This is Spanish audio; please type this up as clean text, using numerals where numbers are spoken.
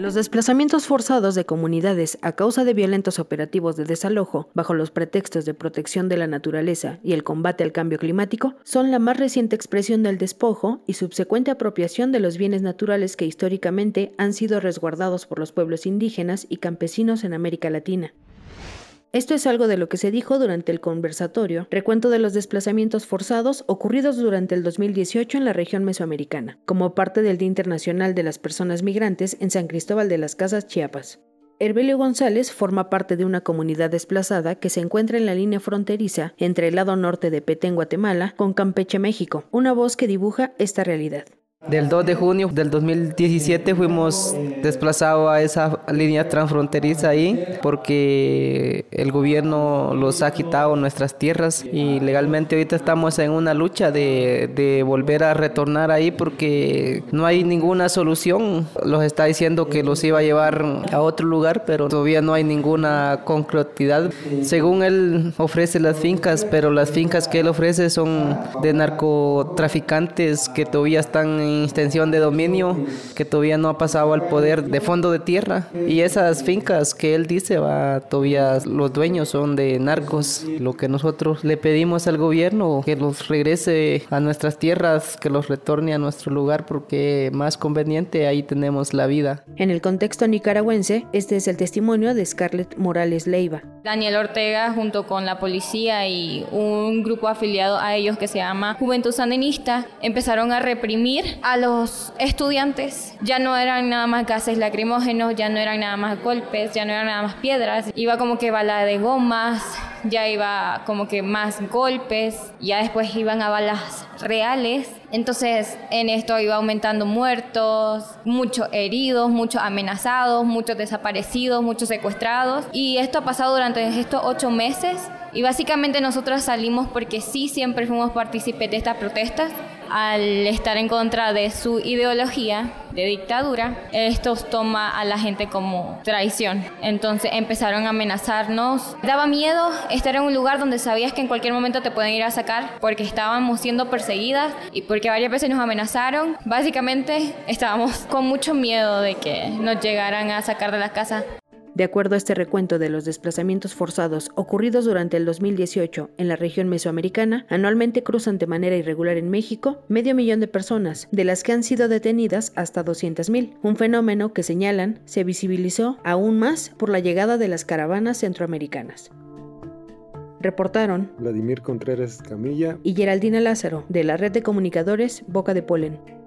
Los desplazamientos forzados de comunidades a causa de violentos operativos de desalojo, bajo los pretextos de protección de la naturaleza y el combate al cambio climático, son la más reciente expresión del despojo y subsecuente apropiación de los bienes naturales que históricamente han sido resguardados por los pueblos indígenas y campesinos en América Latina. Esto es algo de lo que se dijo durante el conversatorio Recuento de los desplazamientos forzados ocurridos durante el 2018 en la región mesoamericana, como parte del Día Internacional de las Personas Migrantes en San Cristóbal de las Casas, Chiapas. Hervelio González forma parte de una comunidad desplazada que se encuentra en la línea fronteriza entre el lado norte de Petén, Guatemala, con Campeche, México, una voz que dibuja esta realidad. Del 2 de junio del 2017 fuimos desplazados a esa línea transfronteriza ahí porque el gobierno los ha quitado nuestras tierras y legalmente ahorita estamos en una lucha de volver a retornar ahí porque no hay ninguna solución. Los está diciendo que los iba a llevar a otro lugar, pero todavía no hay ninguna concretidad. Según él ofrece las fincas, pero las fincas que él ofrece son de narcotraficantes que todavía están en extensión de dominio, que todavía no ha pasado al poder de fondo de tierra, y esas fincas que él dice todavía los dueños son de narcos. Lo que nosotros le pedimos al gobierno, que los regrese a nuestras tierras, que los retorne a nuestro lugar porque más conveniente, ahí tenemos la vida. En el contexto nicaragüense, este es el testimonio de Scarlett Morales Leiva. Daniel Ortega junto con la policía y un grupo afiliado a ellos que se llama Juventud Sandinista empezaron a reprimir a los estudiantes. Ya no eran nada más gases lacrimógenos, ya no eran nada más golpes, ya no eran nada más piedras, iba como que bala de gomas, ya iba como que más golpes, ya después iban a balas reales. Entonces en esto iba aumentando muertos, muchos heridos, muchos amenazados, muchos desaparecidos, muchos secuestrados, y esto ha pasado durante estos 8 meses y básicamente nosotros salimos porque sí siempre fuimos partícipes de estas protestas. Al estar en contra de su ideología de dictadura, esto toma a la gente como traición. Entonces empezaron a amenazarnos. Daba miedo estar en un lugar donde sabías que en cualquier momento te pueden ir a sacar porque estábamos siendo perseguidas y porque varias veces nos amenazaron. Básicamente estábamos con mucho miedo de que nos llegaran a sacar de las casas. De acuerdo a este recuento de los desplazamientos forzados ocurridos durante el 2018 en la región mesoamericana, anualmente cruzan de manera irregular en México 500,000 de personas, de las que han sido detenidas hasta 200,000, un fenómeno que señalan se visibilizó aún más por la llegada de las caravanas centroamericanas. Reportaron Vladimir Contreras Camilla y Geraldina Lázaro, de la red de comunicadores Boca de Polen.